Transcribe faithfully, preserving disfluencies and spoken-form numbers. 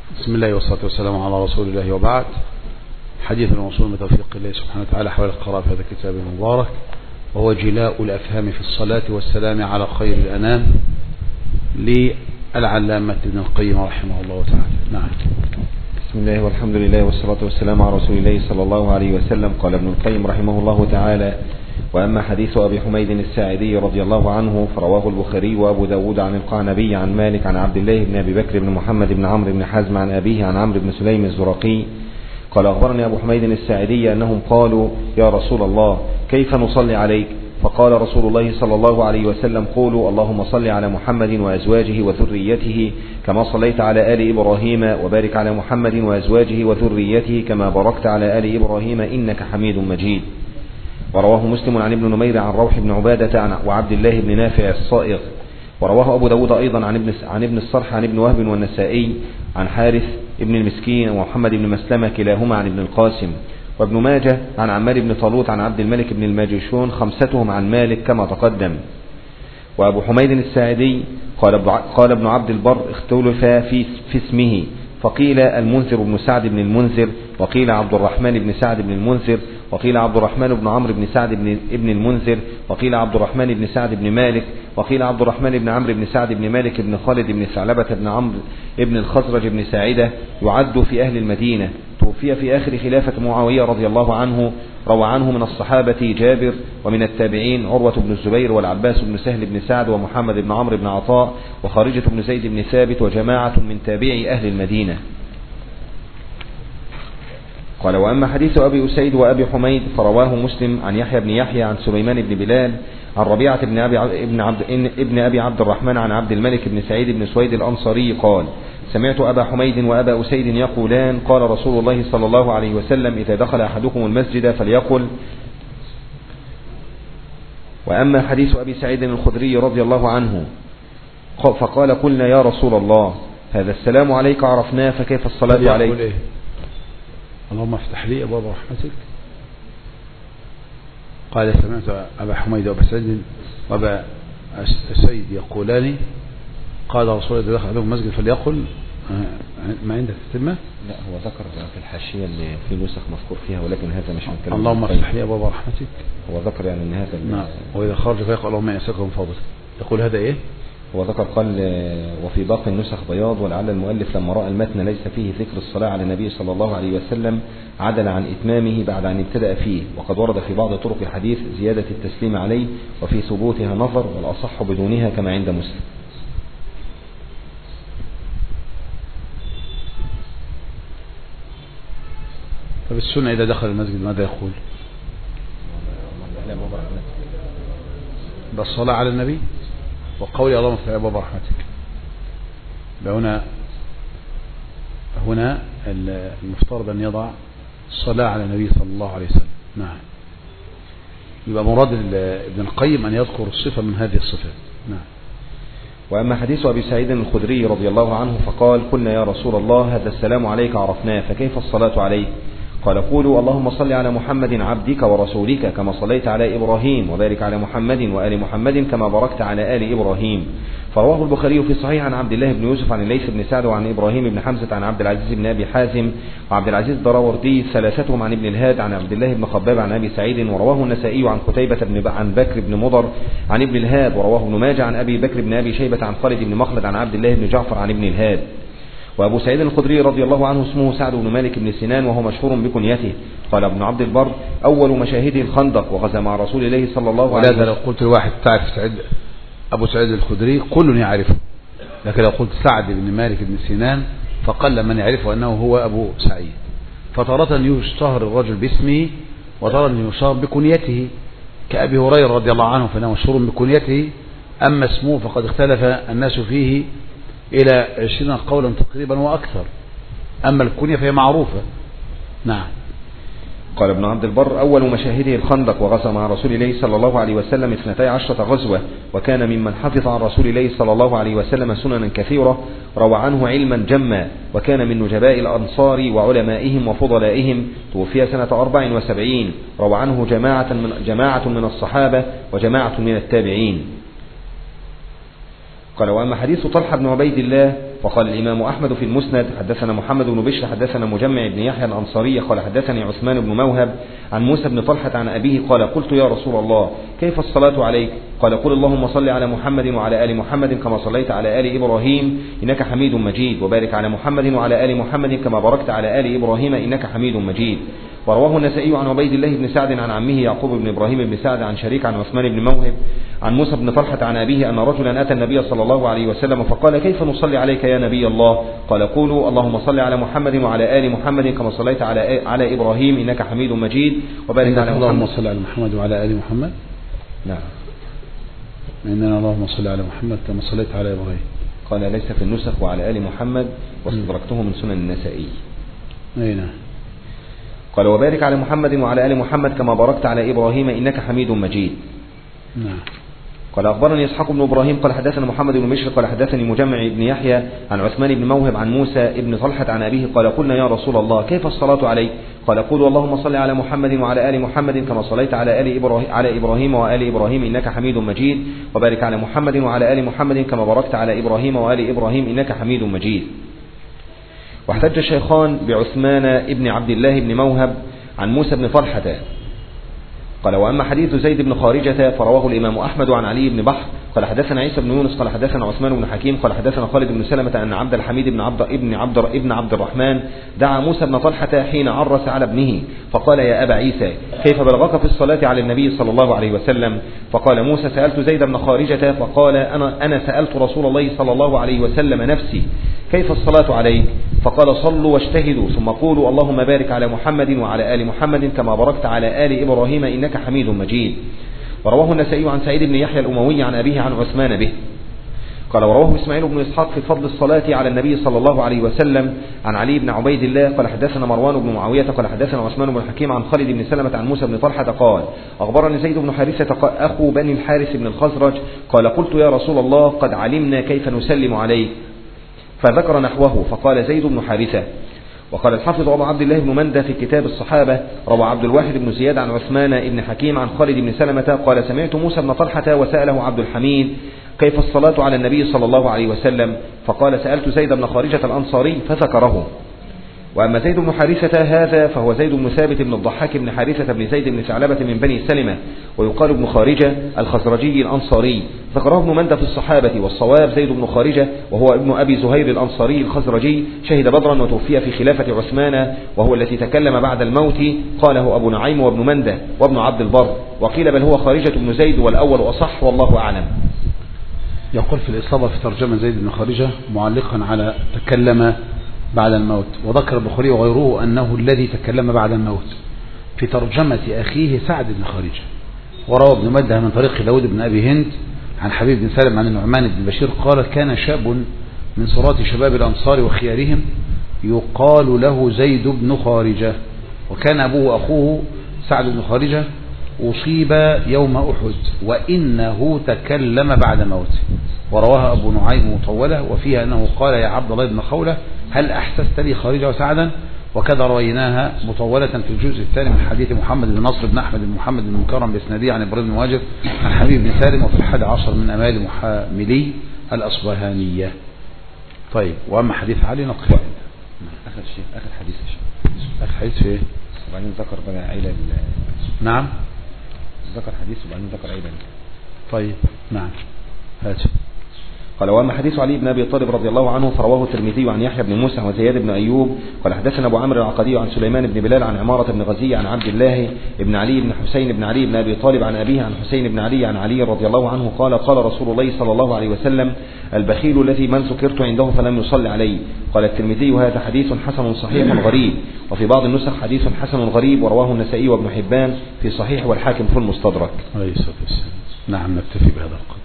بسم الله والصلاة والسلام على رسول الله، وبعد. حديث الموصول بتوفيق الله سبحانه وتعالى حول القراءة في هذا الكتاب المبارك، وهو جلاء الأفهام في الصلاة والسلام على خير الأنام للعلامة ابن القيم رحمه الله تعالى. نعم. بسم الله والحمد لله والصلاة والسلام على رسول الله صلى الله عليه وسلم. قال ابن القيم رحمه الله تعالى: وأما حديث أبي حميد الساعدي رضي الله عنه فرواه البخاري وأبو داود عن القعنبي عن مالك عن عبد الله بن أبي بكر بن محمد بن عمرو بن حزم عن أبيه عن عمرو بن سليم الزرقي قال: أخبرني أبو حميد الساعدي أنهم قالوا: يا رسول الله، كيف نصلي عليك؟ فقال رسول الله صلى الله عليه وسلم: قولوا اللهم صل على محمد وأزواجه وذريته كما صليت على آل إبراهيم، وبارك على محمد وأزواجه وذريته كما باركت على آل إبراهيم إنك حميد مجيد. ورواه مسلم عن ابن نمير عن روح بن عبادة وعبد الله بن نافع الصائغ. ورواه أبو داود أيضا عن ابن عن ابن الصرح عن ابن وهب والنسائي عن حارث ابن المسكين ومحمد بن مسلمة كلاهما عن ابن القاسم. وابن ماجه عن عمار بن طالوت عن عبد الملك بن الماجشون، خمستهم عن مالك كما تقدم. وأبو حميد الساعدي قال قال ابن عبد البر: اختلف في, في اسمه، فقيل المنذر بن سعد بن المنذر، وقيل عبد الرحمن بن سعد بن المنذر، وقيل عبد الرحمن بن عمرو بن سعد بن ابن المنذر، وقيل عبد الرحمن بن سعد بن مالك، وقيل عبد الرحمن بن عمرو بن سعد بن مالك بن خالد بن ثعلبة بن عمرو بن الخزرج بن ساعدة، يعد في أهل المدينة، توفي في آخر خلافة معاوية رضي الله عنه. روى عنه من الصحابة جابر، ومن التابعين عروة بن الزبير والعباس بن سهل بن سعد ومحمد بن عمرو بن عطاء وخارجة بن زيد بن ثابت وجماعة من تابعي أهل المدينة. قال: وأما حديث أبي أسيد وأبي حميد فرواه مسلم عن يحيى بن يحيى عن سليمان بن بلال عن ربيعة بن أبي ابن عبد ابن أبي عبد الرحمن عن عبد الملك بن سعيد بن سويد الأنصاري قال: سمعت أبا حميد وأبا أسيد يقولان: قال رسول الله صلى الله عليه وسلم: إذا دخل أحدكم المسجد فليقل. وأما حديث أبي سعيد الخدري رضي الله عنه فقال: قلنا يا رسول الله، هذا السلام عليك عرفناه، فكيف الصلاة عليك؟ إيه؟ اللهم افتح لي أبواب رحمتك. قال: سمعت أبا حميد وأبا سعيد وأبا أسيد يقولان: قال رسول الله: إذا دخل أحدكم المسجد فليقل. ما عندك تتمة؟ لا، هو ذكر في الحاشية اللي في نسخ مذكور فيها، ولكن هذا مش من كلام. اللهم افتح لي أبواب رحمتك. هو ذكر يعني ان هذا. نعم. وإذا خرج فيقول اللهم إني أسألك من فضلك. يقول هذا إيه؟ هو ذكر قال: وفي باقي النسخ بياض، ولعل المؤلف لما رأى المتن ليس فيه ذكر الصلاة على النبي صلى الله عليه وسلم عدل عن إتمامه بعد أن ابتدأ فيه. وقد ورد في بعض طرق الحديث زيادة التسليم عليه، وفي ثبوتها نظر، والأصح بدونها كما عند مسلم. طب السنة إذا دخل المسجد ماذا يقول؟ بالصلاة على النبي وقولي اللهم افتح أبواب رحمتك. هنا هنا المفترض أن يضع الصلاة على النبي صلى الله عليه وسلم. نعم. يبقى مراد ابن القيم أن يذكر الصفة من هذه الصفات. نعم. وأما حديث أبي سعيد الخدري رضي الله عنه فقال: قلنا يا رسول الله، هذا السلام عليك عرفناه، فكيف الصلاة عليك؟ قال: قولوا اللهم صل على محمد عبدك ورسولك كما صليت على إبراهيم، وبارك على محمد وآل محمد كما باركت على آل إبراهيم. فرواه البخاري في صحيح عن عبد الله بن يوسف عن الليث بن سعد وعن إبراهيم بن حمزة عن عبد العزيز بن أبي حازم وعبد العزيز الدراوردي، ثلاثتهم عن ابن الهاد عن عبد الله بن خباب عن أبي سعيد. ورواه النسائي عن قتيبة بن عن بكر بن مضر عن ابن الهاد. ورواه ابن ماجه عن أبي بكر بن أبي شيبة عن خالد بن مخلد عن عبد الله بن جعفر عن ابن الهاد. وأبو سعيد الخدري رضي الله عنه اسمه سعد بن مالك بن سنان، وهو مشهور بكنيته. قال ابن عبد البر: أول مشاهده الخندق، وغزا مع رسول الله صلى الله عليه وسلم. لو قلت الواحد تعرف سعيد أبو سعيد الخدري كل يعرفه، لكن لو قلت سعد بن مالك بن سنان فقل من يعرفه أنه هو أبو سعيد. فتارة يشتهر الرجل باسمه، وتارة يشتهر بكنيته، كأبي هريرة رضي الله عنه فإنه مشهور بكنيته، أما اسمه فقد اختلف الناس فيه إلى عشرين قولا تقريبا وأكثر، أما الكنية فهي معروفة. نعم. قال ابن عبد البر: أول مشاهده الخندق، وغزا مع رسول الله صلى الله عليه وسلم اثنتي عشرة غزوة، وكان ممن حفظ عن رسول الله صلى الله عليه وسلم سننا كثيرة، روى عنه علما جما، وكان من نجباء الأنصار وعلمائهم وفضلائهم. توفي سنة أربع وسبعين. روى عنه جماعة من, جماعة من الصحابة وجماعة من التابعين. قال: وأما حديث طلحة بن عبيد الله وقال الإمام أحمد في المسند حدثنا محمد بن بشر حدثنا مجمع بن يحيى الأنصاري قال حدثني عثمان بن موهب عن موسى بن طلحة عن أبيه قال قلت يا رسول الله كيف الصلاة عليك؟ قال قل اللهم صل على محمد وعلى آل محمد كما صليت على آل إبراهيم إنك حميد مجيد وبارك على محمد وعلى آل محمد كما باركت على آل إبراهيم إنك حميد مجيد. ورواه النسائي عن عبيد الله بن سعد عن عمه يعقوب بن إبراهيم بن سعد عن شريك عن عثمان بن موهب عن موسى بن طلحة عن أبيه أن رجلا أتى النبي صلى الله عليه وسلم فقال كيف نصلي عليك يا نبي الله؟ قال قولوا اللهم صل على محمد وعلى آل محمد كما صليت على على إبراهيم إنك حميد مجيد وبارك على محمد. اللهم صل على محمد وعلى آل محمد. نعم. إننا اللهم صل على محمد كما صليت على إبراهيم. قال ليس في النسخ وعلى آل محمد واستدركته من سنن النسائي. أي نعم. قال وبارك على محمد وعلى آل محمد كما باركت على إبراهيم إنك حميد مجيد. نعم. قال أخبرني إسحاق بن إبراهيم قال حدثنا محمد بن بشر قال حدثني مجمع بن يحيى عن عثمان بن موهب عن موسى بن طلحة عن أبيه قال قلنا يا رسول الله كيف الصلاة عليك؟ قال قولوا اللهم صل على محمد وعلى آل محمد كما صليت على آل إبراهيم على إبراهيم وآل إبراهيم إنك حميد مجيد وبارك على محمد وعلى آل محمد كما باركت على إبراهيم وآل إبراهيم إنك حميد مجيد. واحتج الشيخان بعثمان بن عبد الله بن موهب عن موسى بن طلحة. قال وأما حديث زيد بن خارجة فرواه الإمام أحمد عن علي بن بحر قال حدثنا عيسى بن يونس قال حدثنا عثمان بن حكيم قال حدثنا خالد بن سلمة أن عبد الحميد بن عبد ابن عبد ابن عبد الرحمن دعا موسى بن طلحة حين عرس على ابنه فقال يا أبا عيسى كيف بلغك في الصلاة على النبي صلى الله عليه وسلم؟ فقال موسى سألت زيد بن خارجة فقال أنا أنا سألت رسول الله صلى الله عليه وسلم نفسي كيف الصلاة عليك؟ فقال صلوا واجتهدوا ثم قولوا اللهم بارك على محمد وعلى آل محمد كما باركت على آل إبراهيم إنك حميد مجيد. ورواه النسائي عن سعيد بن يحيى الأموي عن أبيه عن عثمان به. قال ورواه إسماعيل بن إسحاق في فضل الصلاة على النبي صلى الله عليه وسلم عن علي بن عبيد الله قال حدثنا مروان بن معاوية قال حدثنا عثمان بن حكيم عن خالد بن سلمة عن موسى بن طلحة قال أخبرني زيد بن حارثة أخو بني الحارث بن الخزرج قال قلت يا رسول الله قد علمنا كيف نسلم عليك فذكر نحوه فقال زيد بن حارثة. وقال الحافظ أبو عبد الله بن مندة في كتاب الصحابة روى عبد الواحد بن زياد عن عثمان بن حكيم عن خالد بن سلمة قال سمعت موسى بن طلحة وسأله عبد الحميد كيف الصلاة على النبي صلى الله عليه وسلم فقال سألت زيد بن خارجة الأنصاري فذكره. وأما زيد بن حارثة هذا فهو زيد بن ثابت بن الضحاك بن حارثة بن زيد بن ثعلبة من بني سلمة ويقال ابن خارجة الخزرجي الأنصاري ذكره ابن مندة في الصحابة والصواب زيد بن خارجة وهو ابن أبي زهير الأنصاري الخزرجي شهد بدرا وتوفي في خلافة عثمان وهو التي تكلم بعد الموت قاله أبو نعيم وابن مندة وابن عبد البر وقيل بل هو خارجة بن زيد والأول أصح والله أعلم. يقول في الإصابة في ترجمة زيد بن خارجة معلقا على تكلم بعد الموت وذكر البخاري وغيره أنه الذي تكلم بعد الموت في ترجمة أخيه سعد بن خارجة. وروى ابن مندة من طريق داود بن أبي هند عن حبيب بن سالم عن النعمان بن بشير قال كان شاب من صراط شباب الأنصار وخيارهم يقال له زيد بن خارجة وكان أبوه أخوه سعد بن خارجة أصيب يوم أحد وإنه تكلم بعد موته. ورواها أبو نعيم مطولة وفيها أنه قال يا عبد الله بن خولة هل أحسست لي خارجة وسعدا؟ وكذا رويناها مطولة في الجزء الثاني من حديث محمد بن نصر بن أحمد بن محمد بن مكرم بإسنادية عن إبراهيم بن مهاجر عن حبيب بن سالم وفي الحادي عشر من أمال محاملي الأصبهانية. طيب وأما حديث علي نقف آخر شيء آخر حديث آخر حديث في إيه؟ وبعدين ذكر بقى عيلة نعم ذكر حديث وبعدين ذكر عيلة. طيب نعم هات. قال واما حديث علي بن ابي طالب رضي الله عنه فرواه الترمذي عن يحيى بن موسى وزياد بن ايوب قال حدثنا ابو عمرو العقدي عن سليمان بن بلال عن عمارة بن غزي عن عبد الله بن علي بن حسين بن علي بن ابي طالب عن ابيه عن حسين بن علي عن علي رضي الله عنه قال قال رسول الله صلى الله عليه وسلم البخيل الذي من ذكرت عنده فلم يصلي عليه. قال الترمذي هذا حديث حسن صحيح غريب وفي بعض النسخ حديث حسن غريب ورواه النسائي وابن حبان في صحيح والحاكم في المستدرك. نعم نكتفي بهذا القدر.